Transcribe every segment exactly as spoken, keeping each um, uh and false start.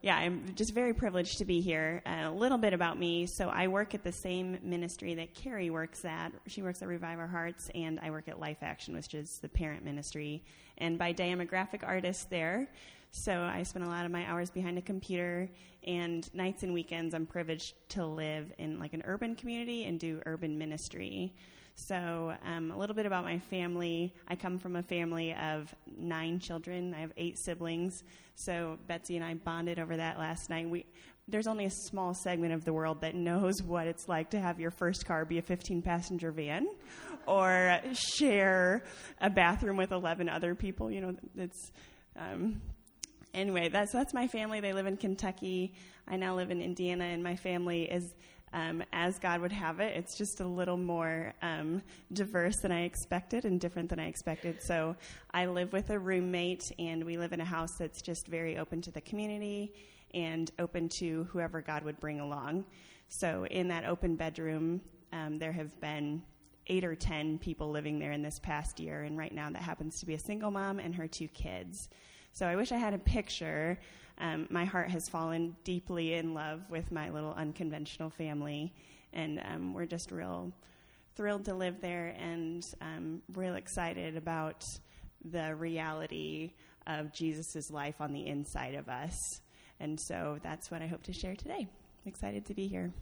yeah, I'm just very privileged to be here. Uh, a little bit about me. So I work at the same ministry that Carrie works at. She works at Revive Our Hearts, and I work at Life Action, which is the parent ministry. And by day, I'm a graphic artist there. So I spend a lot of my hours behind a computer, and nights and weekends I'm privileged to live in like an urban community and do urban ministry. So um, a little bit about my family. I come from a family of nine children. I have eight siblings. So Betsy and I bonded over that last night. We There's only a small segment of the world that knows what it's like to have your first car be a fifteen-passenger van or share a bathroom with eleven other people. You know, it's... Um, Anyway, that's that's my family. They live in Kentucky. I now live in Indiana, and my family is um, as God would have it. It's just a little more um, diverse than I expected and different than I expected. So I live with a roommate, and we live in a house that's just very open to the community and open to whoever God would bring along. So in that open bedroom, um, there have been eight or ten people living there in this past year, and right now that happens to be a single mom and her two kids. So I wish I had a picture. Um, my heart has fallen deeply in love with my little unconventional family, and um, we're just real thrilled to live there and um, real excited about the reality of Jesus' life on the inside of us. And so that's what I hope to share today. Excited to be here.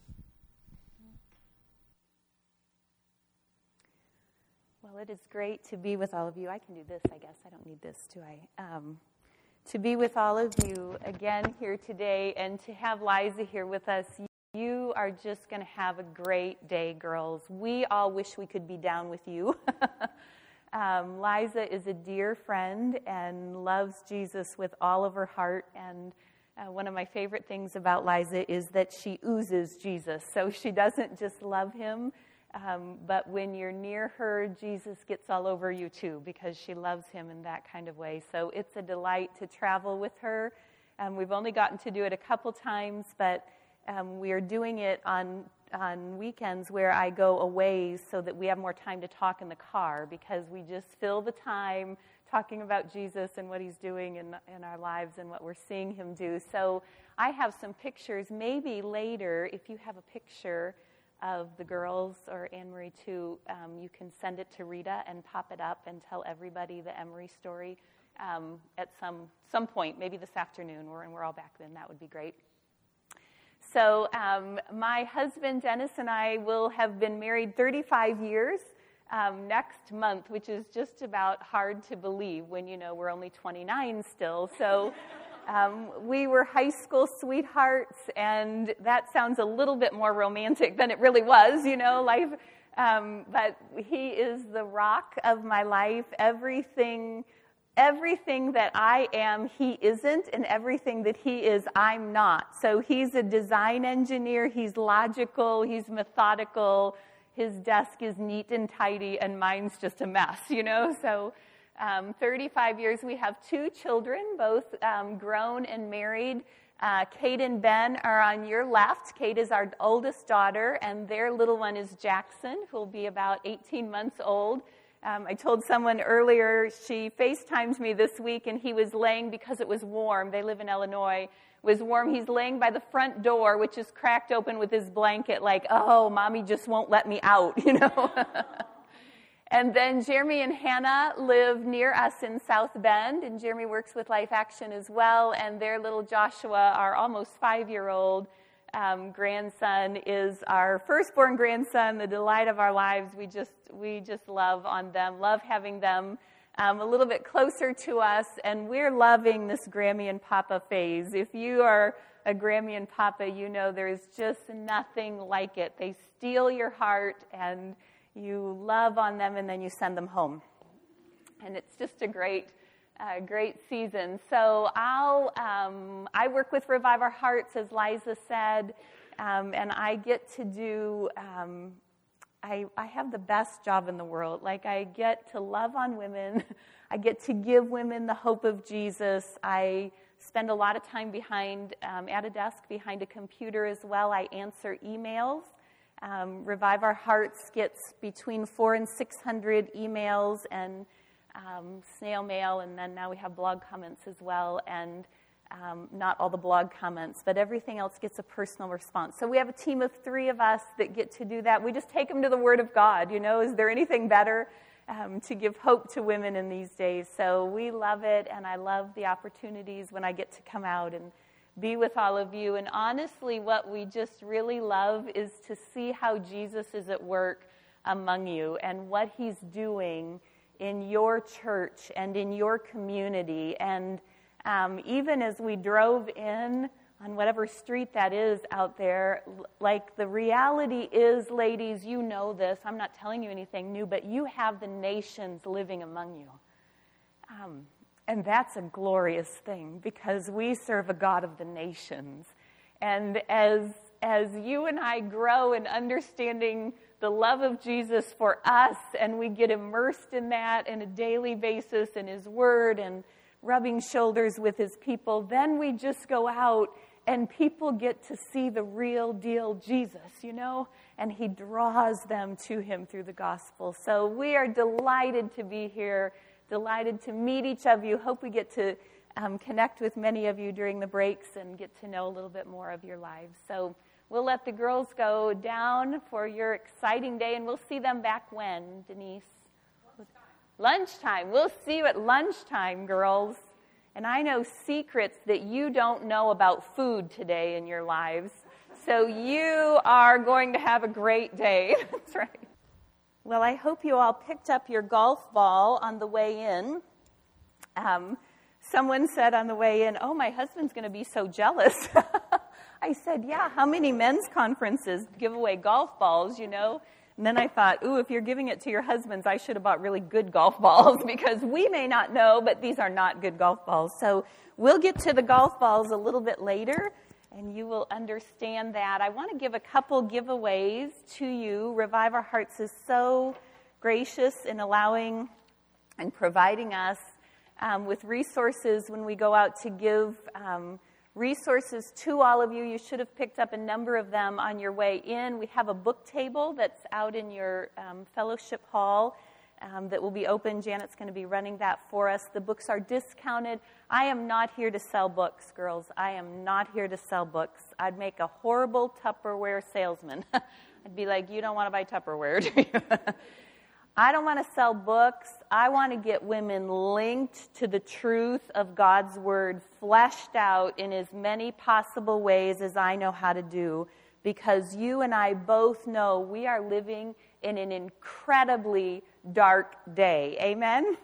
Well, it is great to be with all of you. I can do this, I guess. I don't need this, do I? Um, to be with all of you again here today and to have Liza here with us. You are just going to have a great day, girls. We all wish we could be down with you. um, Liza is a dear friend and loves Jesus with all of her heart. And uh, one of my favorite things about Liza is that she oozes Jesus. So she doesn't just love him, Um, but when you're near her, Jesus gets all over you too, because she loves him in that kind of way. So it's a delight to travel with her. Um, we've only gotten to do it a couple times, but um, we are doing it on on weekends where I go away so that we have more time to talk in the car, because we just fill the time talking about Jesus and what he's doing in, in our lives and what we're seeing him do. So I have some pictures. Maybe later, if you have a picture of the girls, or Anne-Marie too, um, you can send it to Rita and pop it up and tell everybody the Emery story um, at some some point, maybe this afternoon, or, and we're all back then. That would be great. So um, my husband, Dennis, and I will have been married thirty-five years um, next month, which is just about hard to believe when, you know, we're only twenty-nine still. So Um, we were high school sweethearts, and that sounds a little bit more romantic than it really was, you know, life. Um, but he is the rock of my life. Everything, everything that I am, he isn't, and everything that he is, I'm not. So he's a design engineer. He's logical. He's methodical. His desk is neat and tidy, and mine's just a mess, you know. So. Um, thirty-five years, we have two children, both um, grown and married. Uh, Kate and Ben are on your left. Kate is our oldest daughter, and their little one is Jackson, who will be about eighteen months old. Um, I told someone earlier, she FaceTimed me this week, and he was laying, because it was warm, they live in Illinois, it was warm, he's laying by the front door, which is cracked open with his blanket, like, oh, mommy just won't let me out, you know. And then Jeremy and Hannah live near us in South Bend, and Jeremy works with Life Action as well, and their little Joshua, our almost five-year-old um, grandson, is our firstborn grandson, the delight of our lives. We just we just love on them, love having them um, a little bit closer to us, and we're loving this Grammy and Papa phase. If you are a Grammy and Papa, you know there's just nothing like it. They steal your heart, and you love on them, and then you send them home. And it's just a great, uh, great season. So I'll, um, I work with Revive Our Hearts, as Liza said, um, and I get to do, um, I, I have the best job in the world. Like, I get to love on women. I get to give women the hope of Jesus. I spend a lot of time behind, um, at a desk behind a computer as well. I answer emails. Um, Revive Our Hearts gets between four and six hundred emails and um, snail mail, and then now we have blog comments as well. And Um, not all the blog comments, but everything else gets a personal response. So we have a team of three of us that get to do that. We just take them to the Word of God. You know, is there anything better um, to give hope to women in these days? So we love it, and I love the opportunities when I get to come out and be with all of you. And honestly, what we just really love is to see how Jesus is at work among you and what he's doing in your church and in your community. And Um, even as we drove in on whatever street that is out there, like the reality is, ladies, you know this. I'm not telling you anything new, but you have the nations living among you. Um, and that's a glorious thing because we serve a God of the nations. And as, as you and I grow in understanding the love of Jesus for us, and we get immersed in that on a daily basis in his word and rubbing shoulders with his people, then we just go out and people get to see the real deal Jesus, you know, and he draws them to him through the gospel. So we are delighted to be here, delighted to meet each of you. Hope we get to um, connect with many of you during the breaks and get to know a little bit more of your lives. So we'll let the girls go down for your exciting day, and we'll see them back when, Denise? Lunchtime. We'll see you at lunchtime, girls. And I know secrets that you don't know about food today in your lives. So you are going to have a great day. That's right. Well, I hope you all picked up your golf ball on the way in. Um, someone said on the way in, oh, my husband's going to be so jealous. I said, yeah, how many men's conferences give away golf balls, you know? And then I thought, ooh, if you're giving it to your husbands, I should have bought really good golf balls because we may not know, but these are not good golf balls. So we'll get to the golf balls a little bit later, and you will understand that. I want to give a couple giveaways to you. Revive Our Hearts is so gracious in allowing and providing us um, with resources when we go out to give um resources to all of you. You should have picked up a number of them on your way in. We have a book table that's out in your um, fellowship hall um, that will be open. Janet's going to be running that for us. The books are discounted. I am not here to sell books, girls. I am not here to sell books. I'd make a horrible Tupperware salesman. I'd be like, you don't want to buy Tupperware, do you? I don't want to sell books. I want to get women linked to the truth of God's word, fleshed out in as many possible ways as I know how to do, because you and I both know we are living in an incredibly dark day. Amen?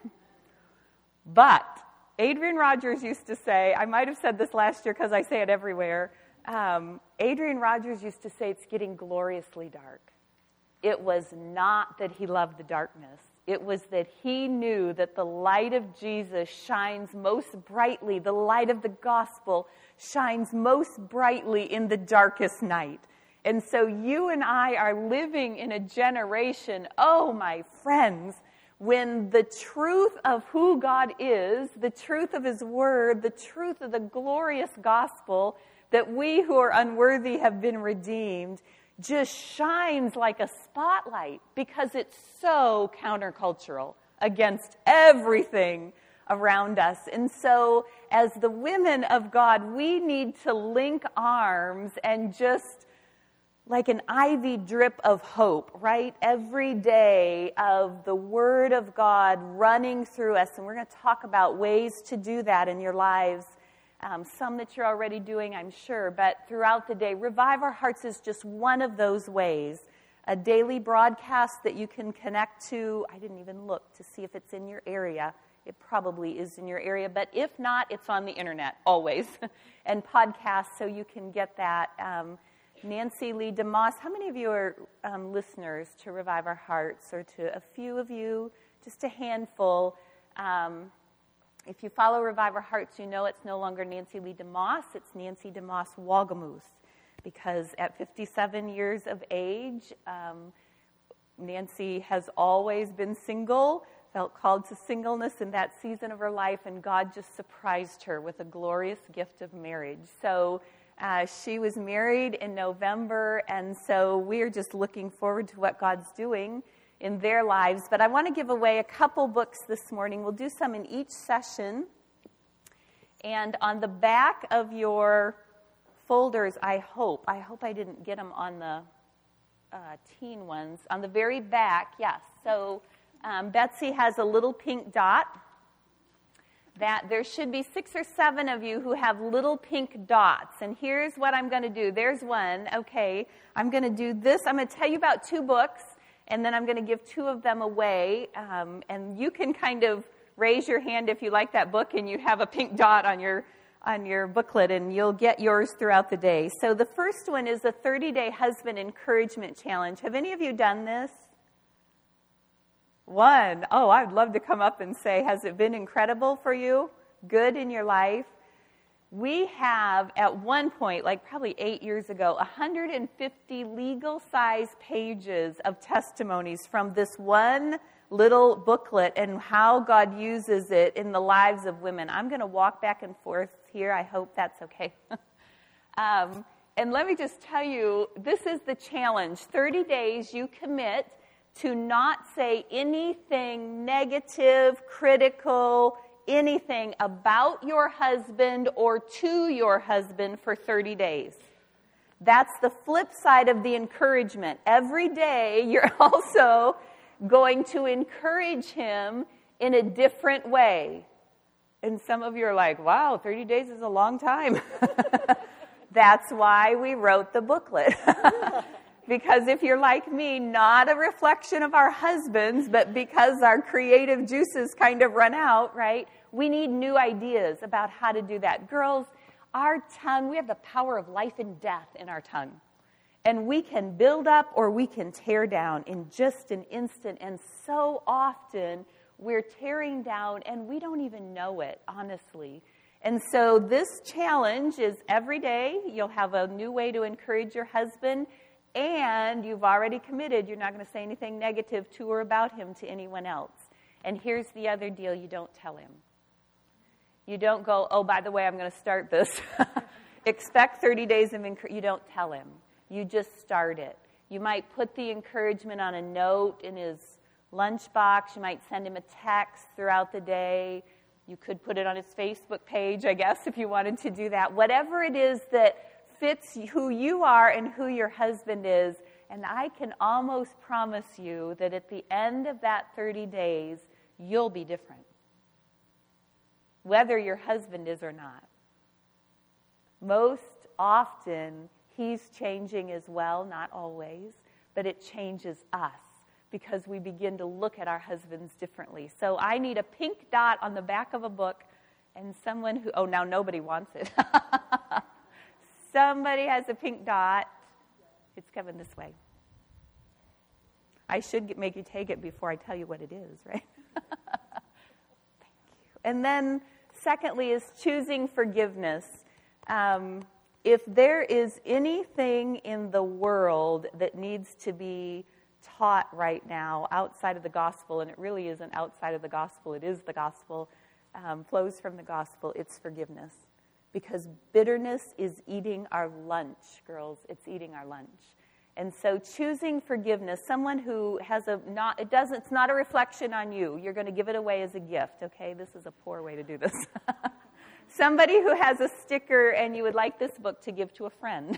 But Adrian Rogers used to say, I might have said this last year because I say it everywhere, um, Adrian Rogers used to say it's getting gloriously dark. It was not that he loved the darkness. It was that he knew that the light of Jesus shines most brightly. The light of the gospel shines most brightly in the darkest night. And so you and I are living in a generation, oh, my friends, when the truth of who God is, the truth of his word, the truth of the glorious gospel that we who are unworthy have been redeemed, just shines like a spotlight because it's so countercultural against everything around us. And so as the women of God, we need to link arms and just like an I V drip of hope, right? Every day of the Word of God running through us. And we're going to talk about ways to do that in your lives. Um, some that you're already doing, I'm sure, but throughout the day. Revive Our Hearts is just one of those ways. A daily broadcast that you can connect to. I didn't even look to see if it's in your area. It probably is in your area, but if not, it's on the internet, always. And podcasts, so you can get that. Um, Nancy Lee DeMoss, how many of you are um, listeners to Revive Our Hearts, or to a few of you? Just a handful. Um, If you follow Revive Our Hearts, you know it's no longer Nancy Lee DeMoss, it's Nancy DeMoss Wagamoose. Because at fifty-seven years of age, um, Nancy has always been single, felt called to singleness in that season of her life, and God just surprised her with a glorious gift of marriage. So uh, she was married in November, and so we're just looking forward to what God's doing in their lives. But I want to give away a couple books this morning. We'll do some in each session. And on the back of your folders, I hope, I hope I didn't get them on the uh, teen ones. On the very back, yes. So um, Betsy has a little pink dot. That there should be six or seven of you who have little pink dots. And here's what I'm going to do. There's one. Okay, I'm going to do this. I'm going to tell you about two books, and then I'm going to give two of them away. Um, and you can kind of raise your hand if you like that book and you have a pink dot on your on your booklet, and you'll get yours throughout the day. So the first one is the thirty-day Husband Encouragement Challenge. Have any of you done this? One. Oh, I'd love to come up and say, has it been incredible for you? Good in your life? We have, at one point, like probably eight years ago, one hundred fifty legal-size pages of testimonies from this one little booklet and how God uses it in the lives of women. I'm going to walk back and forth here. I hope that's okay. um, and let me just tell you, this is the challenge. thirty days you commit to not say anything negative, critical, anything about your husband or to your husband for thirty days. That's the flip side of the encouragement. Every day you're also going to encourage him in a different way. And some of you are like, wow, thirty days is a long time. That's why we wrote the booklet. Because if you're like me, not a reflection of our husbands, but because our creative juices kind of run out, right? We need new ideas about how to do that. Girls, our tongue, we have the power of life and death in our tongue. And we can build up or we can tear down in just an instant. And so often we're tearing down and we don't even know it, honestly. And so this challenge is every day you'll have a new way to encourage your husband. And you've already committed, you're not going to say anything negative to or about him to anyone else. And here's the other deal, you don't tell him. You don't go, oh, by the way, I'm going to start this. Expect thirty days of encouragement. You don't tell him. You just start it. You might put the encouragement on a note in his lunchbox. You might send him a text throughout the day. You could put it on his Facebook page, I guess, if you wanted to do that. Whatever it is that fits who you are and who your husband is. And I can almost promise you that at the end of that thirty days, you'll be different. Whether your husband is or not. Most often, he's changing as well, not always, but it changes us because we begin to look at our husbands differently. So I need a pink dot on the back of a book and someone who, oh, now nobody wants it. Somebody has a pink dot. It's coming this way. I should get, make you take it before I tell you what it is, right? Thank you. And then, secondly, is choosing forgiveness. Um, if there is anything in the world that needs to be taught right now outside of the gospel, and it really isn't outside of the gospel, it is the gospel, um, flows from the gospel, it's forgiveness. Because bitterness is eating our lunch, girls. It's eating our lunch. And so choosing forgiveness, someone who has a not, it doesn't, it's not a reflection on you. You're going to give it away as a gift, okay? This is a poor way to do this. Somebody who has a sticker and you would like this book to give to a friend.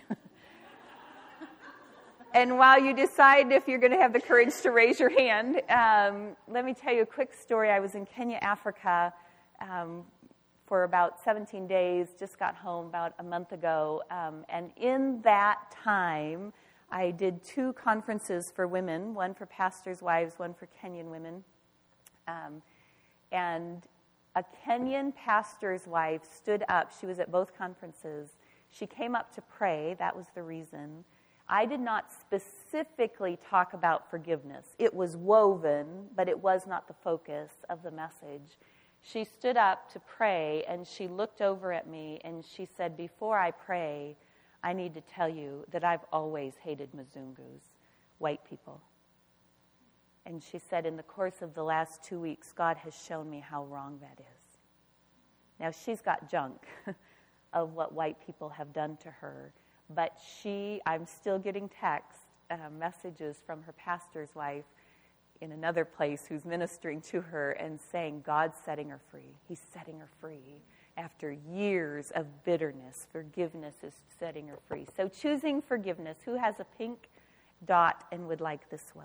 And while you decide if you're going to have the courage to raise your hand, um, let me tell you a quick story. I was in Kenya, Africa, um, for about seventeen days, just got home about a month ago. Um, and in that time, I did two conferences for women, one for pastors' wives, one for Kenyan women. Um, and a Kenyan pastor's wife stood up. She was at both conferences. She came up to pray. That was the reason. I did not specifically talk about forgiveness. It was woven, but it was not the focus of the message. She stood up to pray, and she looked over at me, and she said, before I pray, I need to tell you that I've always hated Mzungus, white people. And she said, in the course of the last two weeks, God has shown me how wrong that is. Now, she's got junk of what white people have done to her, but she, I'm still getting text uh, messages from her pastor's wife in another place who's ministering to her and saying, God's setting her free. He's setting her free. after years of bitterness. Forgiveness is setting her free. So choosing forgiveness. Who has a pink dot and would like this one?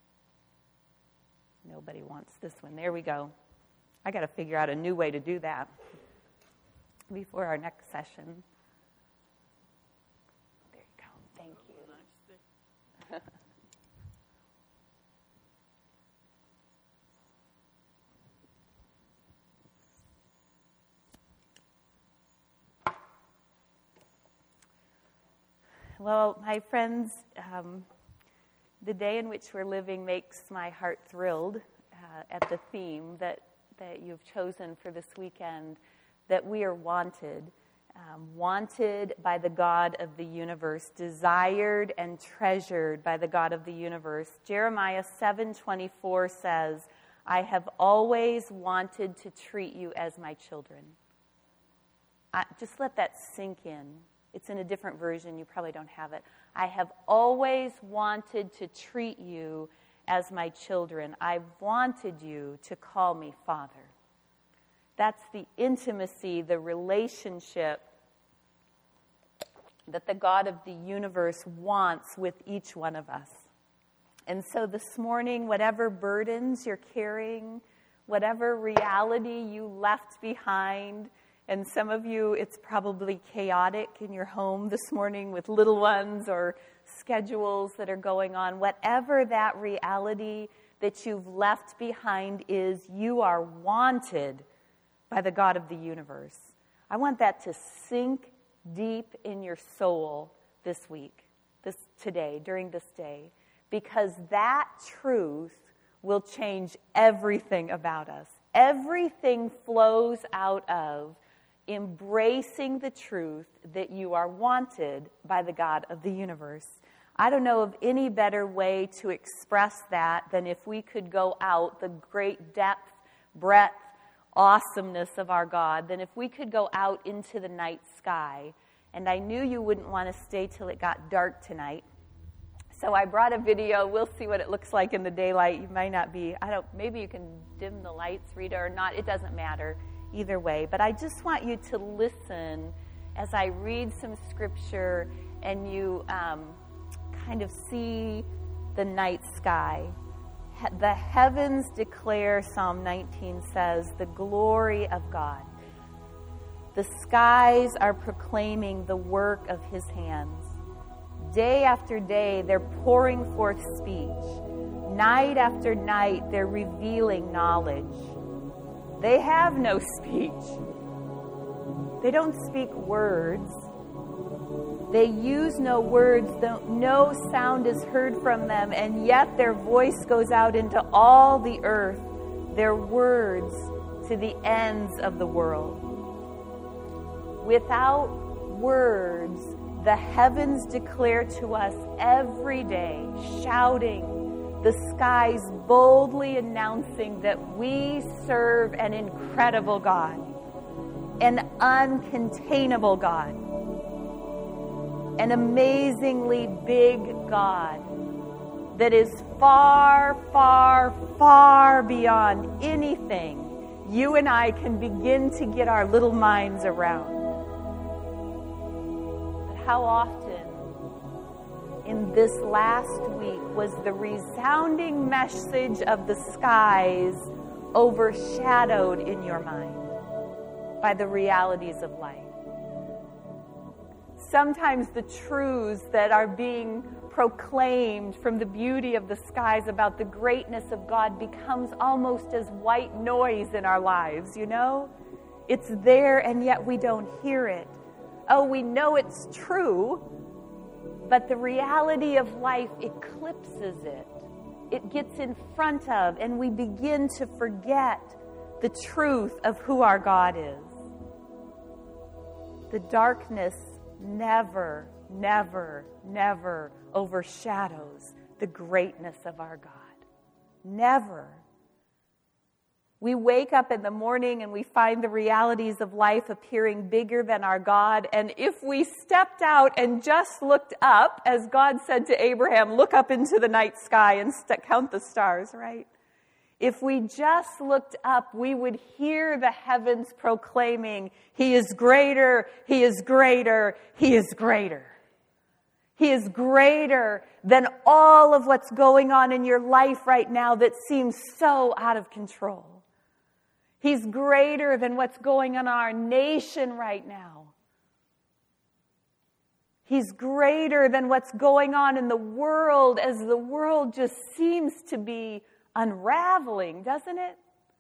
Nobody wants this one. There we go. I got to figure out a new way to do that before our next session. There you go. Thank you. Well, my friends, um, the day in which we're living makes my heart thrilled uh, at the theme that, that you've chosen for this weekend, that we are wanted, um, wanted by the God of the universe, desired and treasured by the God of the universe. Jeremiah seven twenty-four says, I have always wanted to treat you as my children. I, just let that sink in. It's in a different version. You probably don't have it. I have always wanted to treat you as my children. I've wanted you to call me Father. That's the intimacy, the relationship that the God of the universe wants with each one of us. And so this morning, whatever burdens you're carrying, whatever reality you left behind, and some of you, it's probably chaotic in your home this morning with little ones or schedules that are going on. Whatever that reality that you've left behind is, you are wanted by the God of the universe. I want that to sink deep in your soul this week, this today, during this day, because that truth will change everything about us. Everything flows out of embracing the truth that you are wanted by the God of the universe. I don't know of any better way to express that than if we could go out, the great depth, breadth, awesomeness of our God, than if we could go out into the night sky. And I knew you wouldn't want to stay till it got dark tonight. So I brought a video. We'll see what it looks like in the daylight. You might not be, I don't, maybe you can dim the lights, Rita, or not. It doesn't matter either way. But I just want you to listen as I read some scripture and you um, kind of see the night sky. He- the heavens declare, Psalm nineteen says, the glory of God. The skies are proclaiming the work of his hands. Day after day, they're pouring forth speech. Night after night, they're revealing knowledge. They have no speech. They don't speak words. They use no words. No sound is heard from them, and yet their voice goes out into all the earth, their words to the ends of the world. Without words, the heavens declare to us every day, shouting, the skies boldly announcing that we serve an incredible God, an uncontainable God, an amazingly big God that is far, far, far beyond anything you and I can begin to get our little minds around. But how often in this last week was the resounding message of the skies overshadowed in your mind by the realities of life? Sometimes the truths that are being proclaimed from the beauty of the skies about the greatness of God becomes almost as white noise in our lives, you know? It's there and yet we don't hear it. Oh, we know it's true, but the reality of life eclipses it. It gets in front of, and we begin to forget the truth of who our God is. The darkness never, never, never overshadows the greatness of our God. Never. We wake up in the morning and we find the realities of life appearing bigger than our God. And if we stepped out and just looked up, as God said to Abraham, look up into the night sky and st- count the stars, right? If we just looked up, we would hear the heavens proclaiming, He is greater, He is greater, He is greater. He is greater than all of what's going on in your life right now that seems so out of control. He's greater than what's going on in our nation right now. He's greater than what's going on in the world as the world just seems to be unraveling, doesn't it?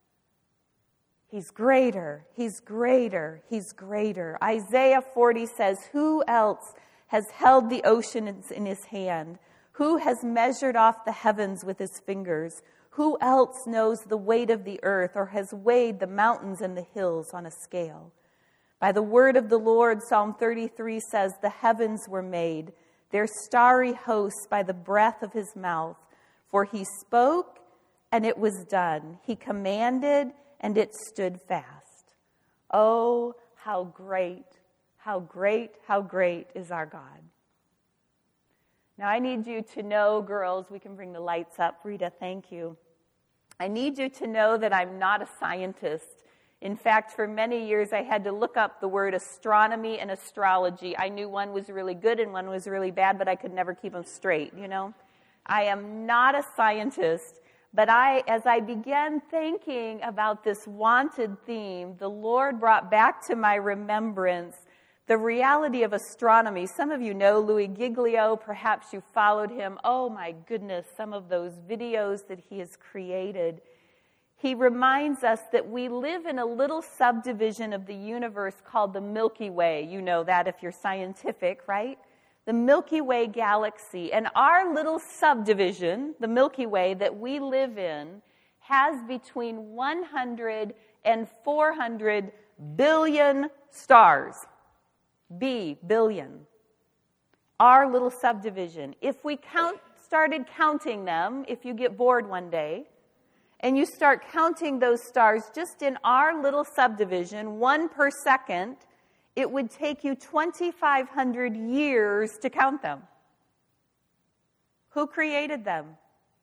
He's greater, He's greater, He's greater. Isaiah forty says, who else has held the oceans in His hand? Who has measured off the heavens with His fingers? Who else knows the weight of the earth or has weighed the mountains and the hills on a scale? By the word of the Lord, Psalm thirty-three says, the heavens were made, their starry hosts by the breath of His mouth. For He spoke, and it was done. He commanded, and it stood fast. Oh, how great, how great, how great is our God. Now, I need you to know, girls, we can bring the lights up. Rita, thank you. I need you to know that I'm not a scientist. In fact, for many years, I had to look up the word astronomy and astrology. I knew one was really good and one was really bad, but I could never keep them straight, you know? I am not a scientist, but I, as I began thinking about this wanted theme, the Lord brought back to my remembrance the reality of astronomy. Some of you know Louis Giglio. Perhaps you followed him. Oh, my goodness, some of those videos that he has created. He reminds us that we live in a little subdivision of the universe called the Milky Way. You know that if you're scientific, right? The Milky Way galaxy. And our little subdivision, the Milky Way that we live in, has between one hundred and four hundred billion stars. B, billion. Our little subdivision. If we count, started counting them, if you get bored one day, and you start counting those stars just in our little subdivision, one per second, it would take you twenty-five hundred years to count them. Who created them?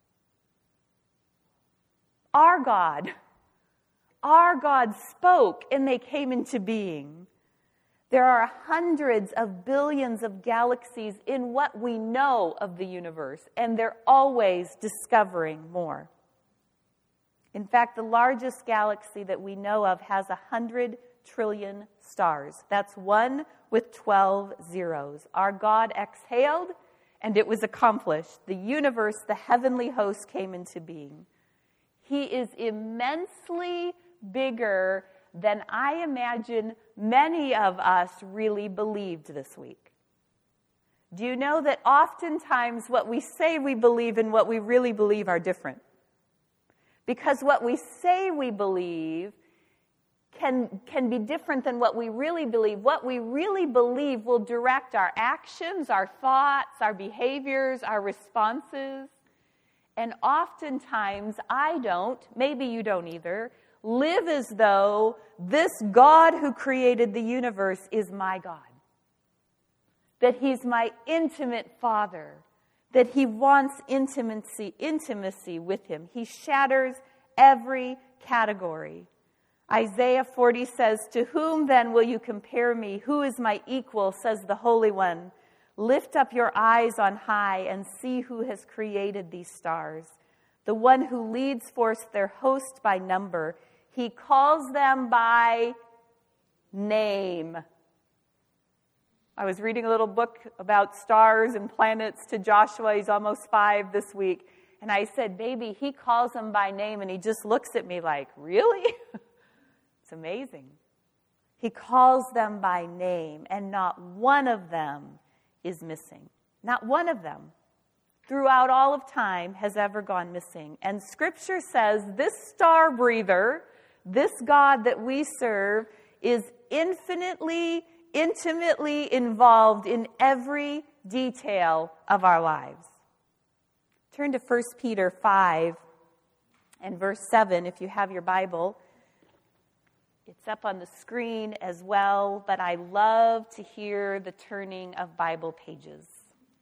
Our God. Our God spoke, and they came into being. There are hundreds of billions of galaxies in what we know of the universe, and they're always discovering more. In fact, the largest galaxy that we know of has one hundred trillion stars. That's one with twelve zeros. Our God exhaled, and it was accomplished. The universe, the heavenly host, came into being. He is immensely bigger than I imagine many of us really believed this week. Do you know that oftentimes what we say we believe and what we really believe are different? Because what we say we believe can, can be different than what we really believe. What we really believe will direct our actions, our thoughts, our behaviors, our responses. And oftentimes, I don't, maybe you don't either, live as though this God who created the universe is my God. That He's my intimate Father. That He wants intimacy, intimacy with Him. He shatters every category. Isaiah forty says, to whom then will you compare me? Who is my equal, says the Holy One. Lift up your eyes on high and see who has created these stars. The one who leads forth their host by number. He calls them by name. I was reading a little book about stars and planets to Joshua. He's almost five this week. And I said, baby, he calls them by name. And he just looks at me like, really? It's amazing. He calls them by name. And not one of them is missing. Not one of them throughout all of time has ever gone missing. And Scripture says this star breather, this God that we serve, is infinitely intimately involved in every detail of our lives. Turn to First Peter five and verse seven if you have your Bible. It's up on the screen as well, but I love to hear the turning of Bible pages.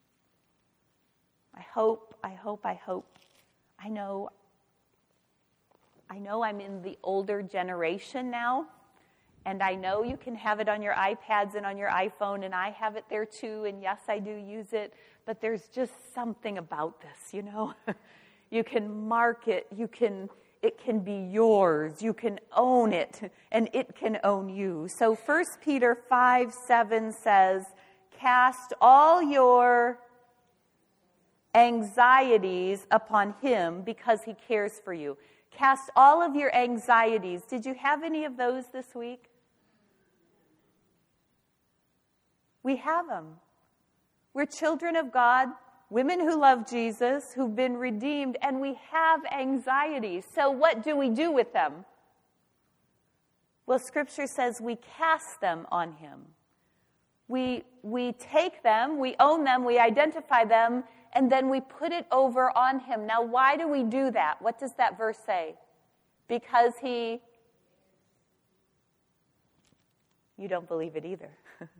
I hope, I hope, I hope. I know I know I'm in the older generation now, and I know you can have it on your iPads and on your iPhone, and I have it there too, and yes, I do use it, but there's just something about this, you know? You can mark it, you can, it can be yours, you can own it, and it can own you. So First Peter five seven says, cast all your anxieties upon him because he cares for you. Cast all of your anxieties. Did you have any of those this week? We have them. We're children of God, women who love Jesus, who've been redeemed, and we have anxieties. So what do we do with them? Well, Scripture says we cast them on him. We, we take them, we own them, we identify them, and then we put it over on him. Now, why do we do that? What does that verse say? Because he... You don't believe it either.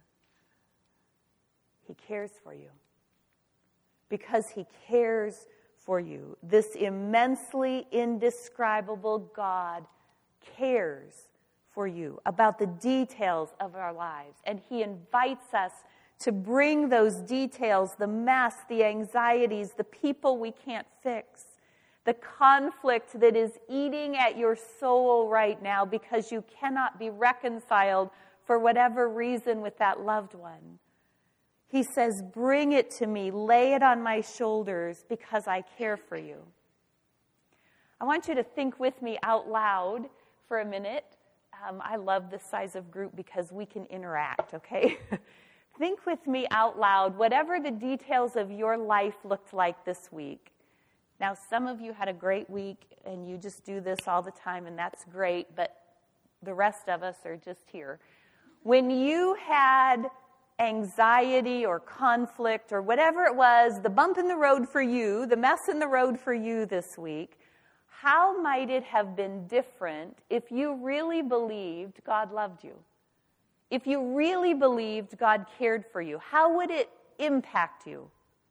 He cares for you. Because he cares for you. This immensely indescribable God cares for you about the details of our lives. And he invites us to bring those details, the mess, the anxieties, the people we can't fix, the conflict that is eating at your soul right now because you cannot be reconciled for whatever reason with that loved one. He says, bring it to me, lay it on my shoulders because I care for you. I want you to think with me out loud for a minute. Um, I love this size of group because we can interact, okay? Think with me out loud, whatever the details of your life looked like this week. Now, some of you had a great week, and you just do this all the time, and that's great, but the rest of us are just here. When you had anxiety or conflict or whatever it was, the bump in the road for you, the mess in the road for you this week, how might it have been different if you really believed God loved you? If you really believed God cared for you, how would it impact you?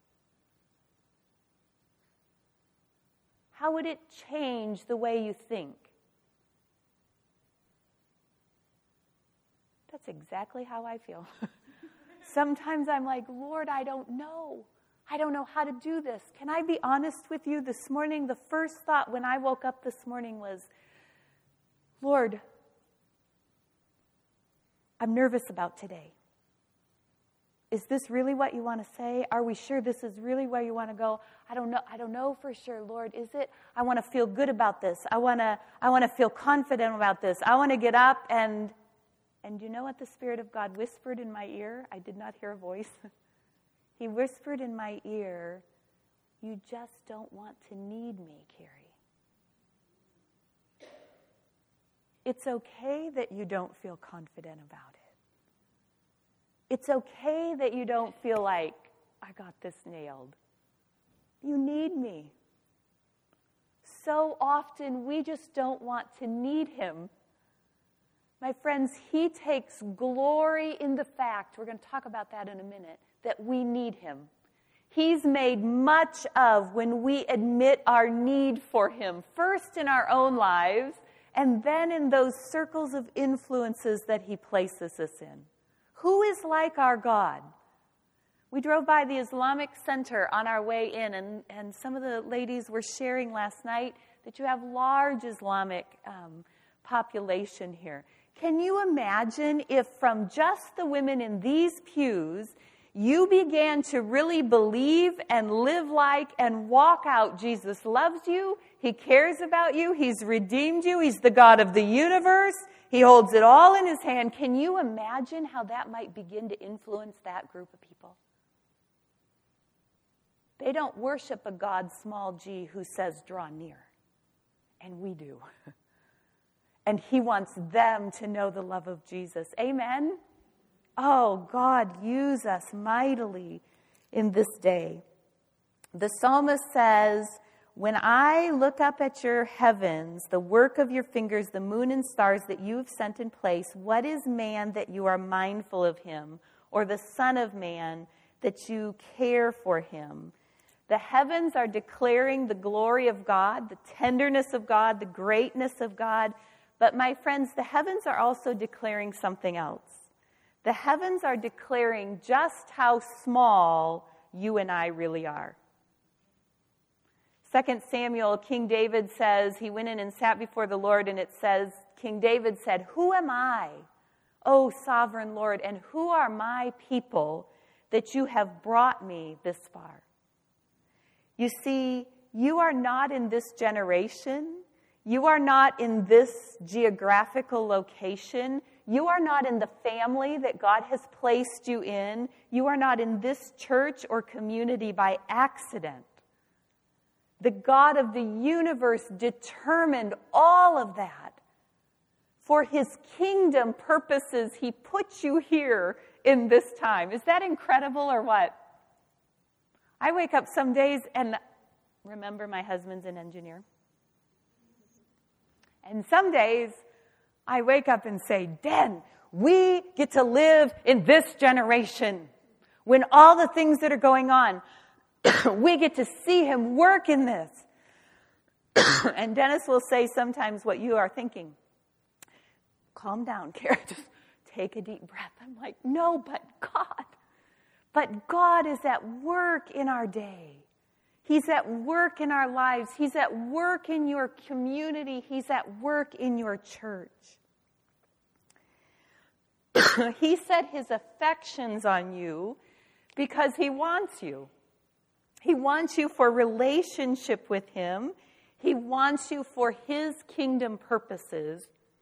How would it change the way you think? That's exactly how I feel. Sometimes I'm like, Lord, I don't know. I don't know how to do this. Can I be honest with you? This morning, the first thought when I woke up this morning was, Lord, I'm nervous about today. Is this really what you want to say? Are we sure this is really where you want to go? I don't know. I don't know for sure, Lord. Is it? I want to feel good about this. I want to I want to feel confident about this. I want to get up and and you know what the Spirit of God whispered in my ear? I did not hear a voice. He whispered in my ear, you just don't want to need me, Carrie. It's okay that you don't feel confident about it. It's okay that you don't feel like, I got this nailed. You need me. So often we just don't want to need him. My friends, he takes glory in the fact, we're going to talk about that in a minute, that we need him. He's made much of when we admit our need for him, first in our own lives, and then in those circles of influences that he places us in. Who is like our God? We drove by the Islamic Center on our way in, and, and some of the ladies were sharing last night that you have large Islamic um, population here. Can you imagine if from just the women in these pews, you began to really believe and live like and walk out, Jesus loves you, he cares about you, he's redeemed you, he's the God of the universe, he holds it all in his hand. Can you imagine how that might begin to influence that group of people? They don't worship a God, small g, who says, draw near. And we do. And he wants them to know the love of Jesus. Amen? Oh, God, use us mightily in this day. The psalmist says, when I look up at your heavens, the work of your fingers, the moon and stars that you have sent in place, what is man that you are mindful of him, or the son of man that you care for him? The heavens are declaring the glory of God, the tenderness of God, the greatness of God. But my friends, the heavens are also declaring something else. The heavens are declaring just how small you and I really are. Second Samuel, King David says, he went in and sat before the Lord, and it says, King David said, "Who am I, O sovereign Lord, and who are my people that you have brought me this far?" You see, you are not in this generation. You are not in this geographical location. You are not in the family that God has placed you in. You are not in this church or community by accident. The God of the universe determined all of that. For his kingdom purposes, he put you here in this time. Is that incredible or what? I wake up some days and remember my husband's an engineer. And some days I wake up and say, Den, we get to live in this generation when all the things that are going on, we get to see him work in this. And Dennis will say sometimes what you are thinking. Calm down, Kara. Just take a deep breath. I'm like, no, but God. But God is at work in our day. He's at work in our lives. He's at work in your community. He's at work in your church. He set his affections on you because he wants you. He wants you for relationship with him. He wants you for his kingdom purposes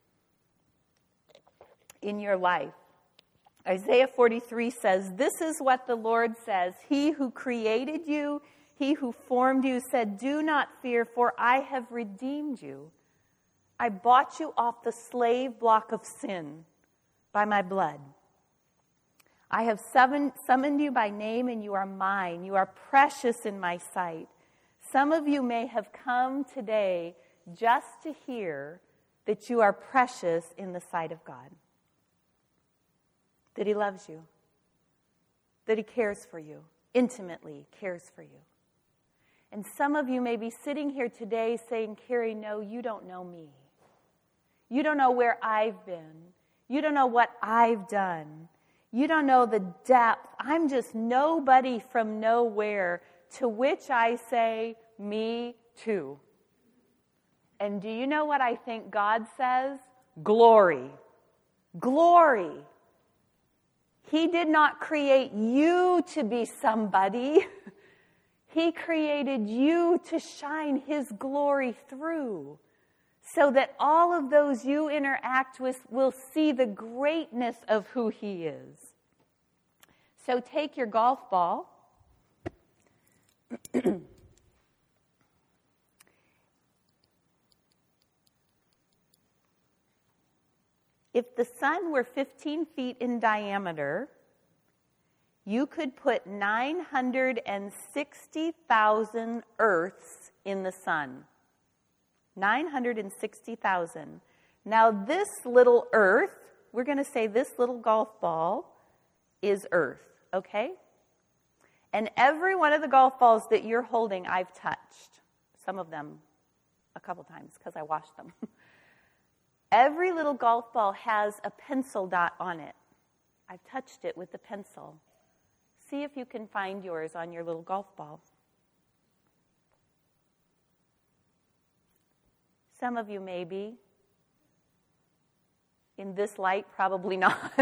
in your life. Isaiah forty-three says, "This is what the Lord says. He who created you, he who formed you, said, 'Do not fear, for I have redeemed you. I bought you off the slave block of sin by my blood. I have summoned you by name, and you are mine. You are precious in my sight.'" Some of you may have come today just to hear that you are precious in the sight of God. That he loves you. That he cares for you. Intimately cares for you. And some of you may be sitting here today saying, "Carrie, no, you don't know me. You don't know where I've been. You don't know what I've done. You don't know the depth. I'm just nobody from nowhere." To which I say, me too. And do you know what I think God says? Glory. Glory. He did not create you to be somebody. He created you to shine his glory through, so that all of those you interact with will see the greatness of who he is. So take your golf ball. If the sun were fifteen feet in diameter, you could put nine hundred sixty thousand Earths in the sun. nine hundred sixty thousand. Now this little Earth, we're going to say this little golf ball is Earth, okay? And every one of the golf balls that you're holding, I've touched. Some of them a couple times because I washed them. Every little golf ball has a pencil dot on it. I've touched it with the pencil. See if you can find yours on your little golf ball. Some of you maybe. In this light, probably not.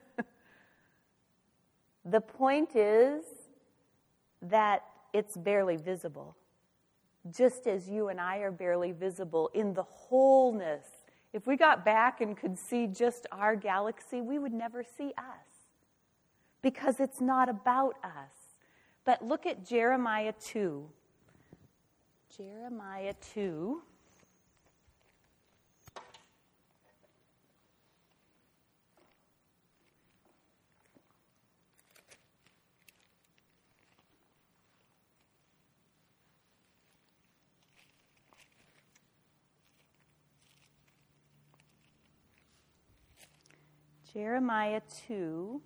The point is that it's barely visible. Just as you and I are barely visible in the wholeness. If we got back and could see just our galaxy, we would never see us. Because it's not about us. But look at Jeremiah two. Jeremiah two. Jeremiah two.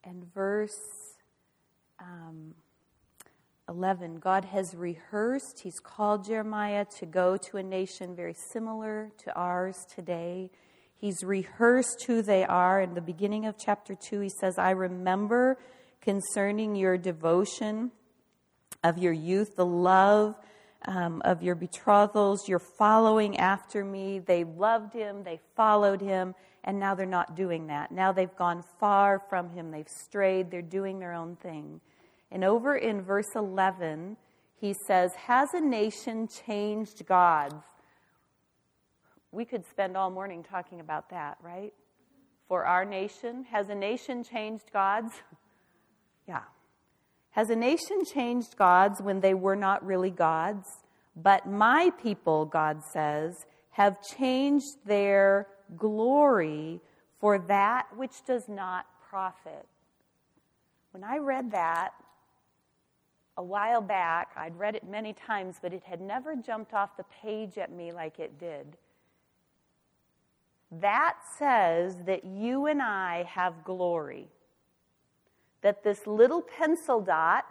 and verse um, eleven. God has rehearsed, he's called Jeremiah to go to a nation very similar to ours today. He's rehearsed who they are. In the beginning of chapter two, he says, I remember concerning your devotion of your youth, the love um, of your betrothals, you're following after me. They loved him, they followed him, and now they're not doing that. Now they've gone far from him, they've strayed, they're doing their own thing. And over in verse eleven, he says, has a nation changed gods? We could spend all morning talking about that, right? For our nation, has a nation changed gods? Yeah. Has a nation changed gods when they were not really gods? But my people, God says, have changed their glory for that which does not profit. When I read that a while back, I'd read it many times, but it had never jumped off the page at me like it did. That says that you and I have glory. That this little pencil dot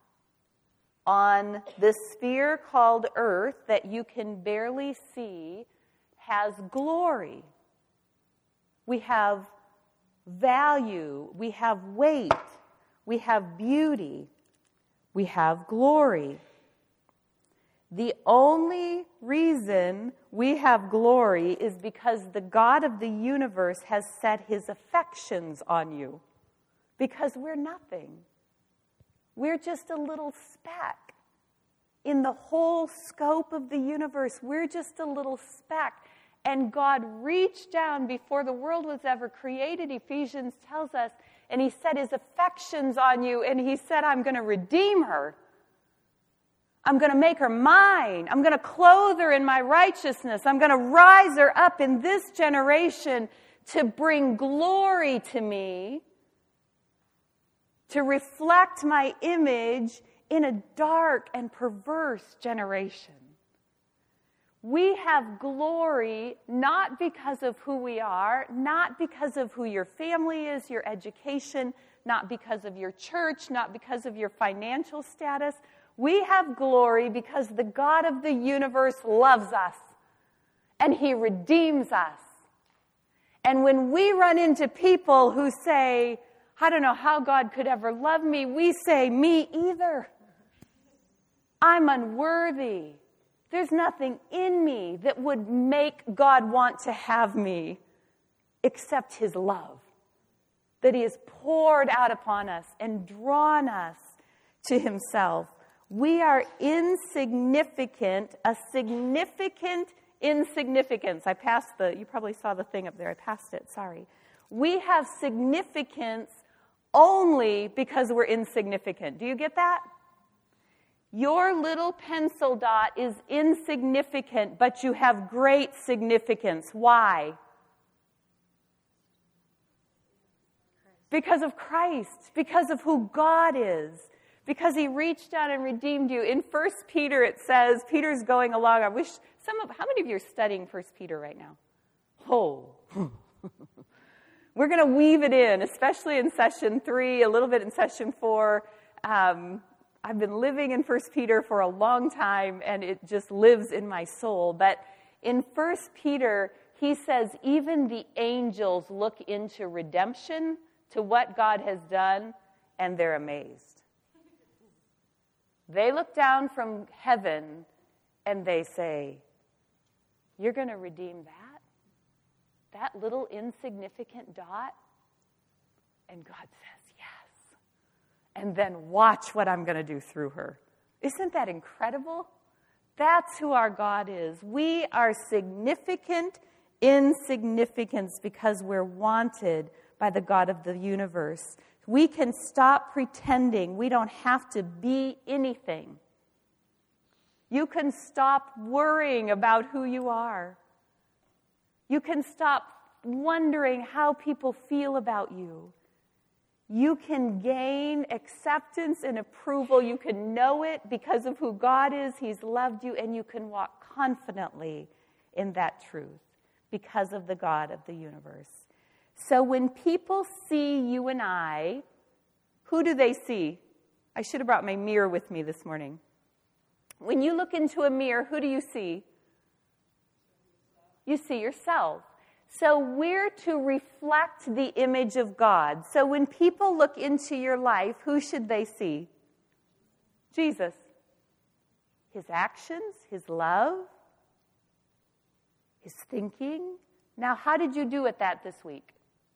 on this sphere called Earth that you can barely see has glory. We have value. We have weight. We have beauty. We have glory. The only reason we have glory is because the God of the universe has set his affections on you. Because we're nothing. We're just a little speck. In the whole scope of the universe, we're just a little speck. And God reached down before the world was ever created, Ephesians tells us, and he set his affections on you, and he said, I'm going to redeem her. I'm going to make her mine. I'm going to clothe her in my righteousness. I'm going to rise her up in this generation to bring glory to me, to reflect my image in a dark and perverse generation. We have glory not because of who we are, not because of who your family is, your education, not because of your church, not because of your financial status. We have glory because the God of the universe loves us and he redeems us. And when we run into people who say, I don't know how God could ever love me, we say, me either. I'm unworthy. There's nothing in me that would make God want to have me except his love that he has poured out upon us and drawn us to himself. We are insignificant, a significant insignificance. I passed the, you probably saw the thing up there. I passed it, sorry. We have significance only because we're insignificant. Do you get that? Your little pencil dot is insignificant, but you have great significance. Why? Because of Christ, because of who God is, because he reached out and redeemed you. In First Peter it says, Peter's going along. I wish some of, how many of you are studying First Peter right now? Oh. We're going to weave it in, especially in session three, a little bit in session four. Um, I've been living in First Peter for a long time, and it just lives in my soul. But in First Peter, he says, even the angels look into redemption, to what God has done, and they're amazed. They look down from heaven, and they say, you're going to redeem that? That little insignificant dot? And God says, yes. And then watch what I'm going to do through her. Isn't that incredible? That's who our God is. We are significant insignificance because we're wanted by the God of the universe. We can stop pretending. We don't have to be anything. You can stop worrying about who you are. You can stop wondering how people feel about you. You can gain acceptance and approval. You can know it because of who God is. He's loved you, and you can walk confidently in that truth because of the God of the universe. So when people see you and I Who do they see? I should have brought my mirror with me this morning. When you look into a mirror, who do you see? You see yourself. So we're to reflect the image of God. So when people look into your life, who should they see? Jesus. His actions, his love, his thinking. Now, how did you do at that this week?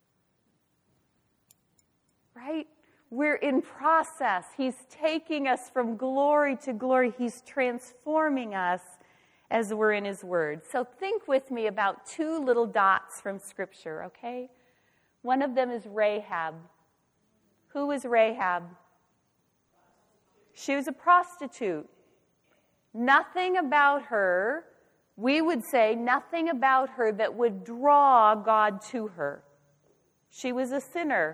Right? We're in process. He's taking us from glory to glory. He's transforming us as we're in his word. So think with me about two little dots from Scripture, okay? One of them is Rahab. Who was Rahab? She was a prostitute. Nothing about her, we would say, nothing about her that would draw God to her. She was a sinner.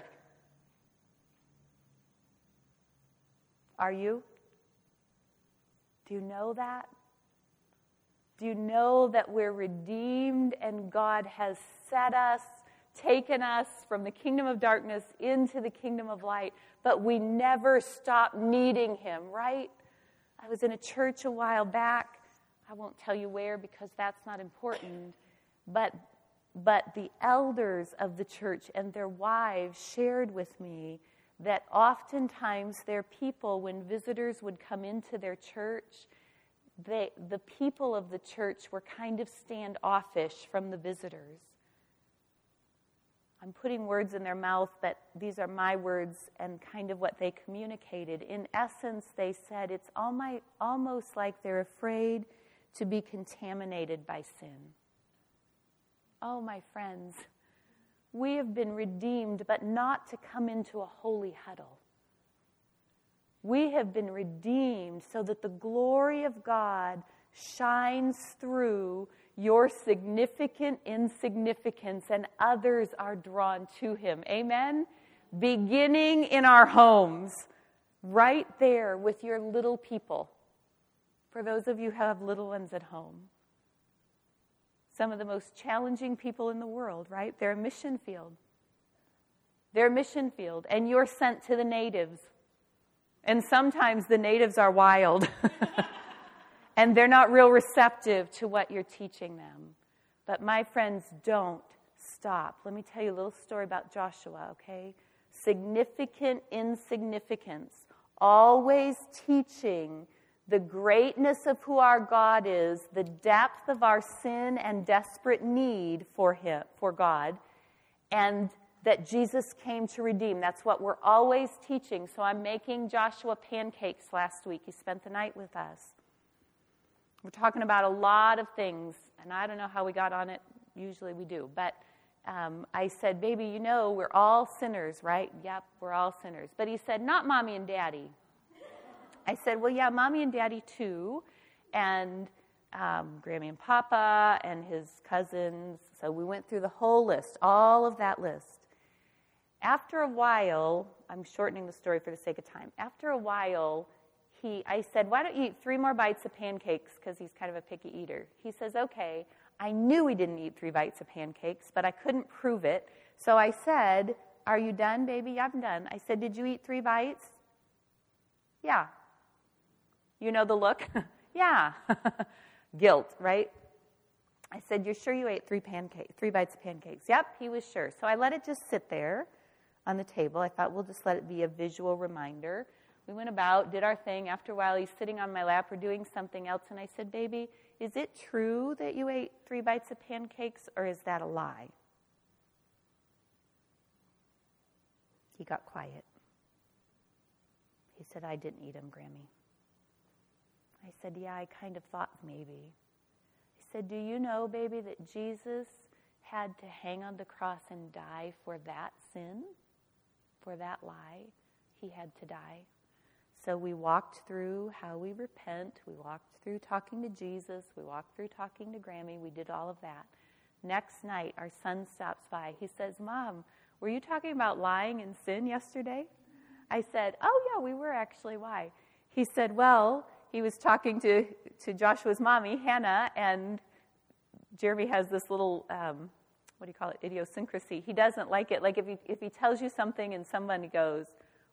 Are you? Do you know that? Do you know that we're redeemed and God has set us, taken us from the kingdom of darkness into the kingdom of light, but we never stop needing him, right? I was in a church a while back. I won't tell you where because that's not important. But, but the elders of the church and their wives shared with me that oftentimes their people, when visitors would come into their church, they, the people of the church were kind of standoffish from the visitors. I'm putting words in their mouth, but these are my words and kind of what they communicated. In essence, they said it's all my, almost like they're afraid to be contaminated by sin. Oh, my friends, we have been redeemed, but not to come into a holy huddle. We have been redeemed so that the glory of God shines through your significant insignificance and others are drawn to him. Amen? Beginning in our homes, right there with your little people. For those of you who have little ones at home. Some of the most challenging people in the world, right? They're a mission field. They're a mission field, and you're sent to the natives. And sometimes the natives are wild. And they're not real receptive to what you're teaching them. But my friends, don't stop. Let me tell you a little story about Joshua, okay? Significant insignificance. Always teaching the greatness of who our God is, the depth of our sin and desperate need for him, for God, and that Jesus came to redeem. That's what we're always teaching. So I'm making Joshua pancakes last week. He spent the night with us. We're talking about a lot of things, and I don't know how we got on it. Usually we do. But um, I said, baby, you know we're all sinners, right? Yep, we're all sinners. But he said, not mommy and daddy. I said, well, yeah, mommy and daddy too, and um, Grammy and Papa and his cousins. So we went through the whole list, all of that list. After a while, I'm shortening the story for the sake of time. After a while, he, I said, why don't you eat three more bites of pancakes, because he's kind of a picky eater. He says, okay. I knew he didn't eat three bites of pancakes, but I couldn't prove it. So I said, are you done, baby? Yeah, I'm done. I said, did you eat three bites? Yeah. You know the look? Yeah. Guilt, right? I said, you're sure you ate three pancakes, three bites of pancakes? Yep, he was sure. So I let it just sit there on the table. I thought we'll just let it be a visual reminder. We went about, did our thing. After a while, he's sitting on my lap or doing something else, and I said, baby, is it true that you ate three bites of pancakes, or is that a lie? He got quiet. He said, I didn't eat them, Grammy. I said, yeah, I kind of thought maybe. He said, do you know, baby, that Jesus had to hang on the cross and die for that sin, for that lie? He had to die. So we walked through how we repent. We walked through talking to Jesus. We walked through talking to Grammy. We did all of that. Next night, our son stops by. He says, Mom, were you talking about lying and sin yesterday? I said, oh, yeah, we were actually. Why? He said, well, he was talking to, to Joshua's mommy, Hannah, and Jeremy has this little, um, what do you call it, idiosyncrasy. He doesn't like it. Like if he, if he tells you something and somebody goes,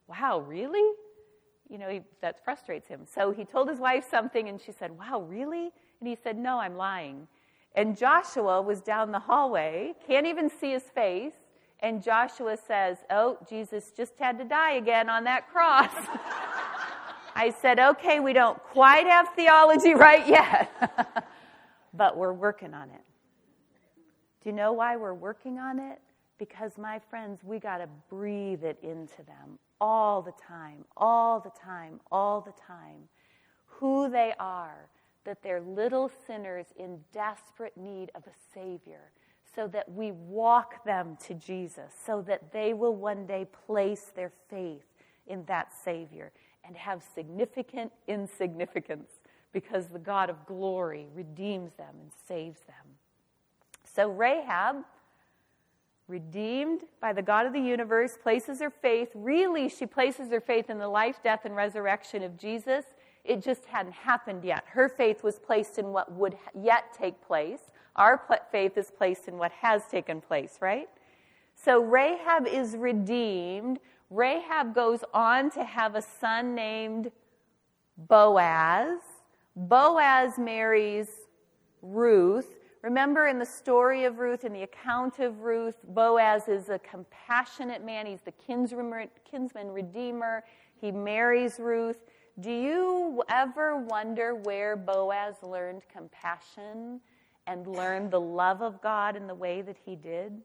wow, really? You know, he, that frustrates him. So he told his wife something, and she said, wow, really? And he said, no, I'm lying. And Joshua was down the hallway, can't even see his face, and Joshua says, oh, Jesus just had to die again on that cross. I said, okay, we don't quite have theology right yet, but we're working on it. Do you know why we're working on it? Because, my friends, we got to breathe it into them all the time, all the time, all the time. Who they are, that they're little sinners in desperate need of a Savior, so that we walk them to Jesus, so that they will one day place their faith in that Savior and have significant insignificance, because the God of glory redeems them and saves them. So Rahab, redeemed by the God of the universe, places her faith. Really, she places her faith in the life, death, and resurrection of Jesus. It just hadn't happened yet. Her faith was placed in what would yet take place. Our faith is placed in what has taken place, right? So Rahab is redeemed. Rahab goes on to have a son named Boaz. Boaz marries Ruth. Remember, in the story of Ruth, in the account of Ruth, Boaz is a compassionate man. He's the kinsman, kinsman redeemer. He marries Ruth. Do you ever wonder where Boaz learned compassion and learned the love of God in the way that he did?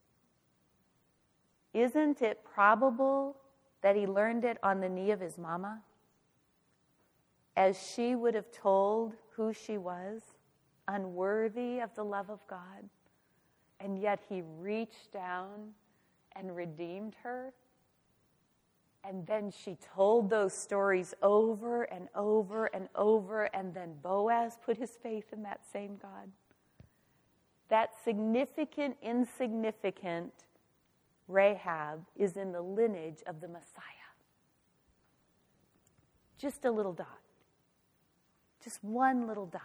Isn't it probable that he learned it on the knee of his mama, as she would have told who she was? Unworthy of the love of God, and yet he reached down and redeemed her. And then she told those stories over and over and over, and then Boaz put his faith in that same God. That significant, insignificant Rahab is in the lineage of the Messiah. Just a little dot. Just one little dot.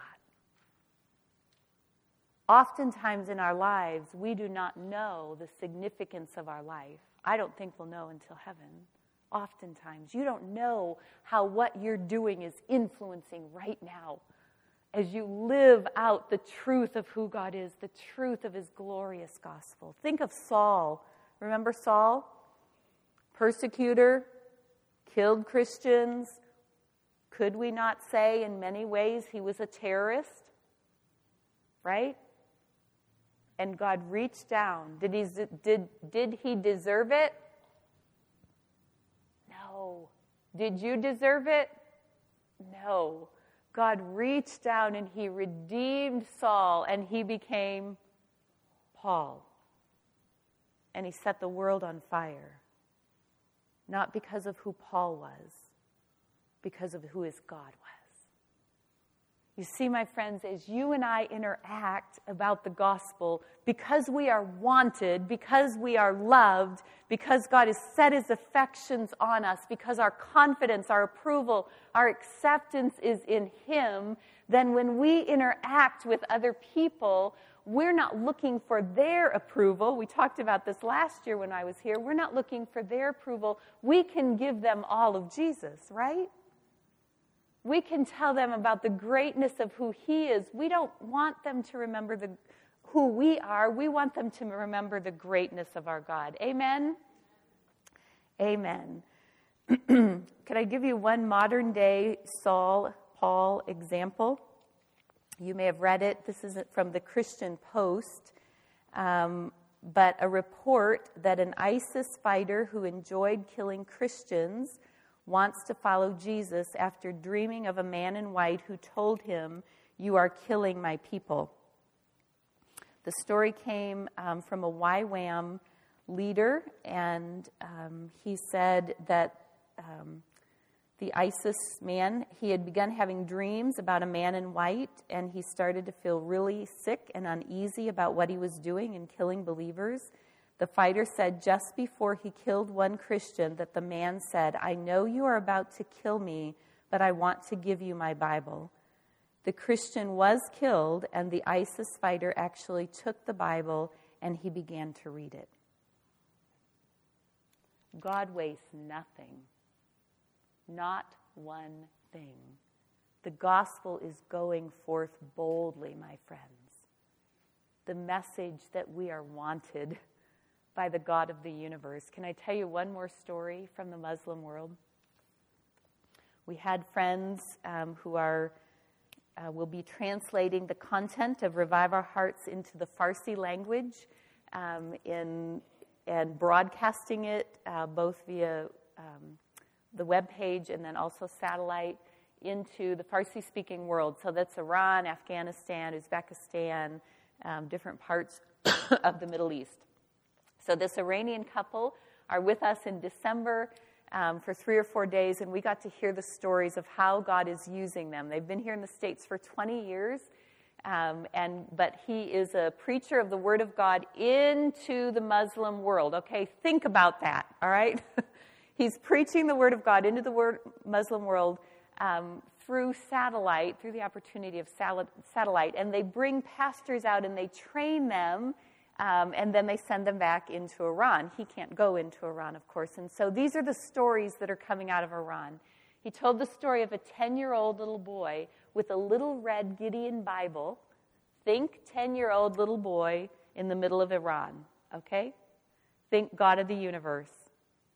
Oftentimes in our lives, we do not know the significance of our life. I don't think we'll know until heaven. Oftentimes, you don't know how what you're doing is influencing right now as you live out the truth of who God is, the truth of his glorious gospel. Think of Saul. Remember Saul? Persecutor, killed Christians. Could we not say in many ways he was a terrorist? Right? And God reached down. Did he, did, did he deserve it? No. Did you deserve it? No. God reached down and he redeemed Saul, and he became Paul. And he set the world on fire. Not because of who Paul was, because of who his God was. You see, my friends, as you and I interact about the gospel, because we are wanted, because we are loved, because God has set his affections on us, because our confidence, our approval, our acceptance is in him, then when we interact with other people, we're not looking for their approval. We talked about this last year when I was here. We're not looking for their approval. We can give them all of Jesus, right? We can tell them about the greatness of who he is. We don't want them to remember the, who we are. We want them to remember the greatness of our God. Amen? Amen. Can I give you one modern-day Saul, Paul example? You may have read it. This isn't from the Christian Post, um, but a report that an ISIS fighter who enjoyed killing Christians wants to follow Jesus after dreaming of a man in white who told him, "You are killing my people." The story came um, from a Y WAM leader, and um, he said that um, the ISIS man, he had begun having dreams about a man in white, and he started to feel really sick and uneasy about what he was doing in killing believers. The fighter said just before he killed one Christian that the man said, "I know you are about to kill me, but I want to give you my Bible." The Christian was killed, and the ISIS fighter actually took the Bible and he began to read it. God wastes nothing. Not one thing. The gospel is going forth boldly, my friends. The message that we are wanted by the God of the universe. Can I tell you one more story from the Muslim world? We had friends um, who are uh, will be translating the content of Revive Our Hearts into the Farsi language um, in and broadcasting it uh, both via um, the web page and then also satellite into the Farsi-speaking world. So that's Iran, Afghanistan, Uzbekistan, um, different parts of the Middle East. So this Iranian couple are with us in December um, for three or four days, and we got to hear the stories of how God is using them. They've been here in the States for twenty years, um, and but he is a preacher of the Word of God into the Muslim world. Okay, think about that, all right? He's preaching the Word of God into the word, Muslim world um, through satellite, through the opportunity of sal- satellite, and they bring pastors out and they train them. Um, and then they send them back into Iran. He can't go into Iran, of course. And so these are the stories that are coming out of Iran. He told the story of a ten-year-old little boy with a little red Gideon Bible. Think ten-year-old little boy in the middle of Iran, okay? Think God of the universe.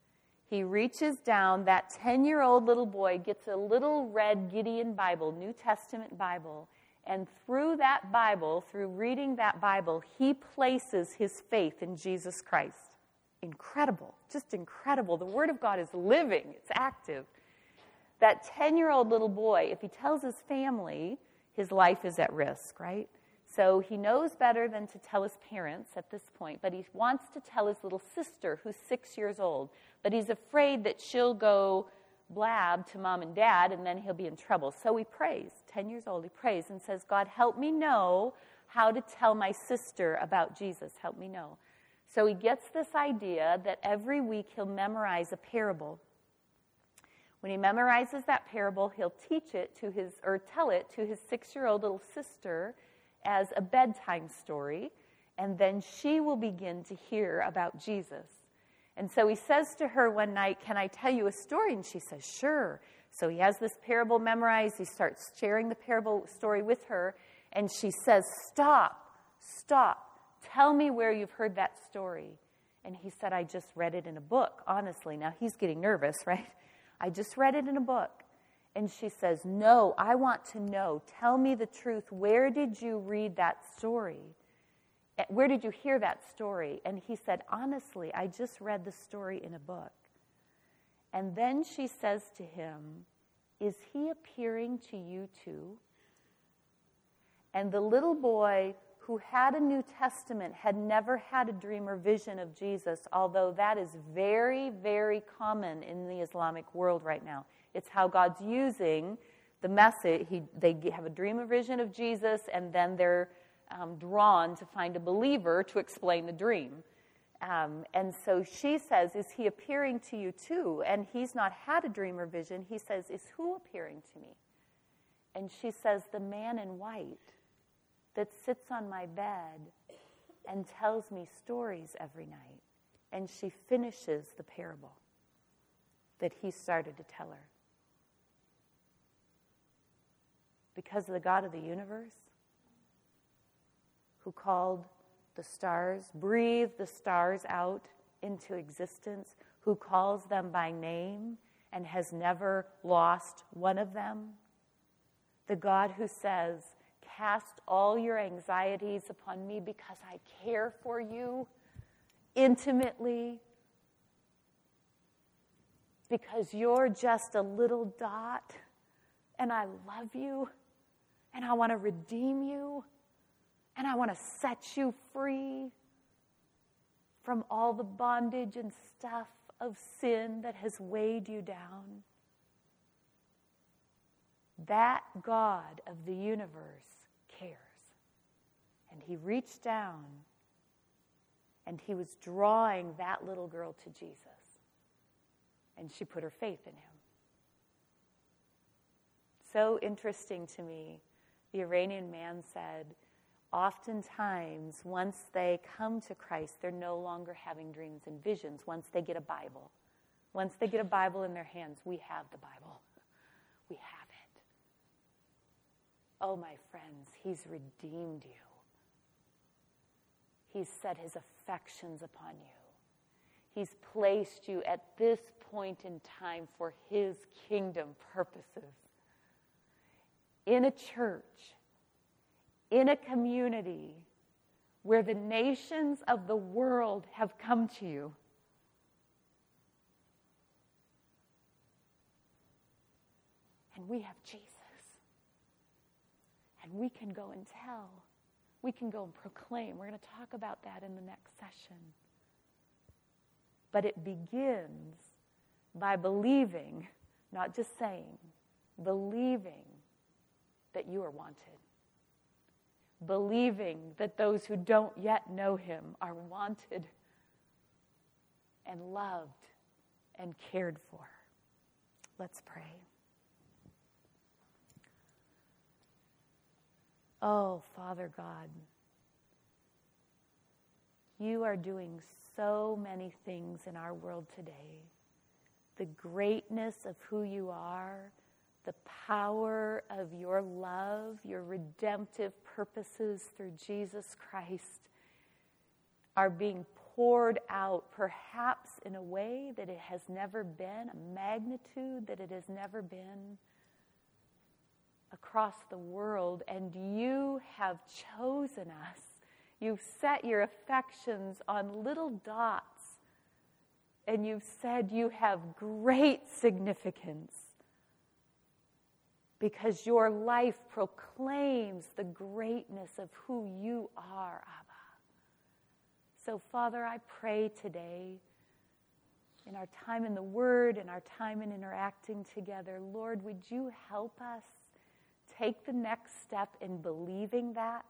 He reaches down, that ten-year-old little boy gets a little red Gideon Bible, New Testament Bible, and through that Bible, through reading that Bible, he places his faith in Jesus Christ. Incredible, just incredible. The Word of God is living, it's active. That ten-year-old little boy, if he tells his family, his life is at risk, right? So he knows better than to tell his parents at this point, but he wants to tell his little sister, who's six years old, but he's afraid that she'll go blab to mom and dad, and then he'll be in trouble. So he prays, ten years old, he prays and says, God, help me know how to tell my sister about Jesus. Help me know. So he gets this idea that every week he'll memorize a parable. When he memorizes that parable, he'll teach it to his, or tell it to his six-year-old little sister as a bedtime story, and then she will begin to hear about Jesus. And so he says to her one night, can I tell you a story? And she says, sure. So he has this parable memorized. He starts sharing the parable story with her. And she says, stop, stop. Tell me where you've heard that story. And he said, I just read it in a book, honestly. Now he's getting nervous, right? I just read it in a book. And she says, no, I want to know. Tell me the truth. Where did you read that story? Where did you hear that story? And he said, honestly, I just read the story in a book. And then she says to him, is he appearing to you too? And the little boy who had a New Testament had never had a dream or vision of Jesus, although that is very, very common in the Islamic world right now. It's how God's using the message. He, they have a dream or vision of Jesus, and then they're Um, drawn to find a believer to explain the dream. Um, and so she says, is he appearing to you too? And he's not had a dream or vision. He says, is who appearing to me? And she says, the man in white that sits on my bed and tells me stories every night. And she finishes the parable that he started to tell her. Because of the God of the universe, who called the stars, breathed the stars out into existence, who calls them by name and has never lost one of them. The God who says, cast all your anxieties upon me because I care for you intimately, because you're just a little dot and I love you and I want to redeem you. And I want to set you free from all the bondage and stuff of sin that has weighed you down. That God of the universe cares. And he reached down and he was drawing that little girl to Jesus. And she put her faith in him. So interesting to me, the Iranian man said, oftentimes, once they come to Christ, they're no longer having dreams and visions once they get a Bible. Once they get a Bible in their hands, we have the Bible. We have it. Oh, my friends, he's redeemed you. He's set his affections upon you. He's placed you at this point in time for his kingdom purposes. In a church, in a community where the nations of the world have come to you. And we have Jesus. And we can go and tell. We can go and proclaim. We're going to talk about that in the next session. But it begins by believing, not just saying, believing that you are wanted. Believing that those who don't yet know him are wanted and loved and cared for. Let's pray. Oh, Father God, you are doing so many things in our world today. The greatness of who you are, the power of your love, your redemptive purposes through Jesus Christ are being poured out, perhaps in a way that it has never been, a magnitude that it has never been across the world. And you have chosen us. You've set your affections on little dots, and you've said you have great significance because your life proclaims the greatness of who you are, Abba. So, Father, I pray today, in our time in the Word, in our time in interacting together, Lord, would you help us take the next step in believing that?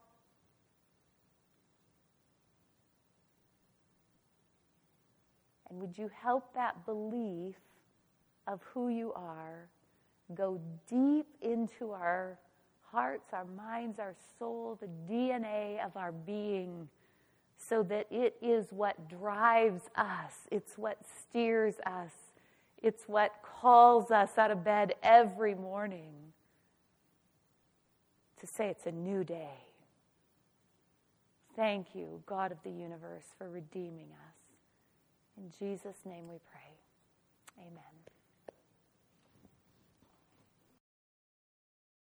And would you help that belief of who you are go deep into our hearts, our minds, our soul, the D N A of our being, so that it is what drives us, it's what steers us, it's what calls us out of bed every morning to say it's a new day. Thank you, God of the universe, for redeeming us. In Jesus' name we pray. Amen.